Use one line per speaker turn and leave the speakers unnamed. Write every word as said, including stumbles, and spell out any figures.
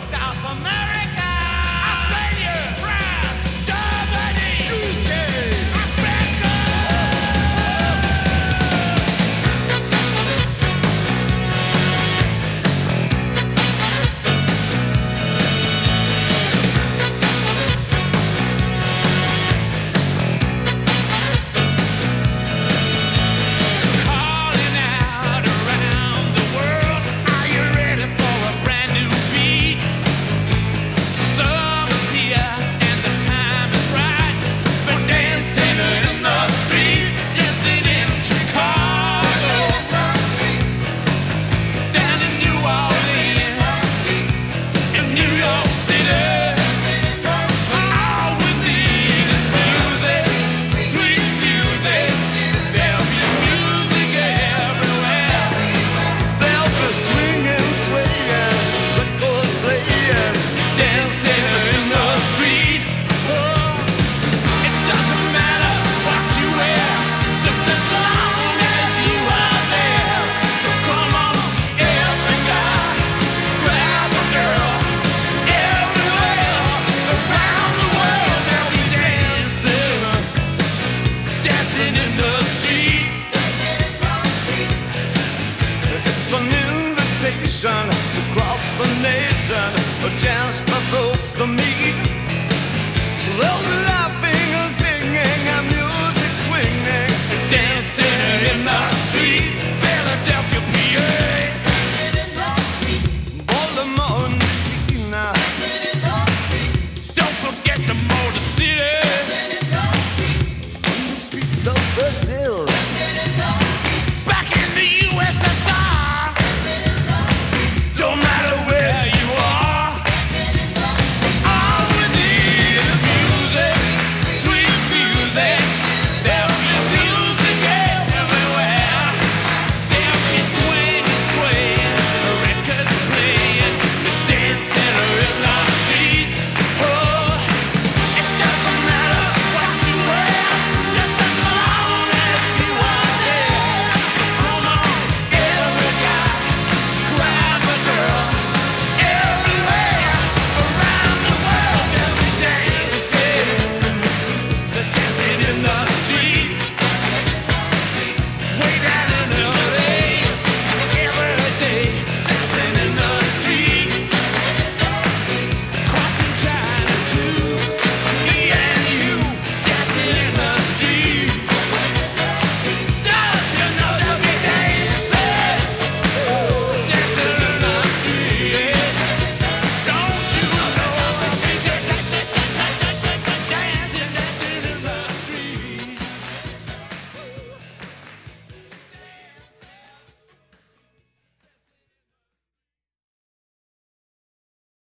South America, Australia, France, Germany, U K, Africa. Calling out around the world, are you ready for a brand new beat? Summer's here and the time is right for dancing in the street, dancing in Chicago, down in New Orleans, in New York City. All we need is music, sweet music. There'll be music everywhere. There'll be swinging, swaying, records playing, dancing in the street. Oh, it doesn't matter what you wear, just as long as you are there. So come on, every guy, grab a girl. Everywhere around the world, they'll be dancing, dancing in the street. It's an invitation across the nation, a chance for folks to meet. They'll be laughing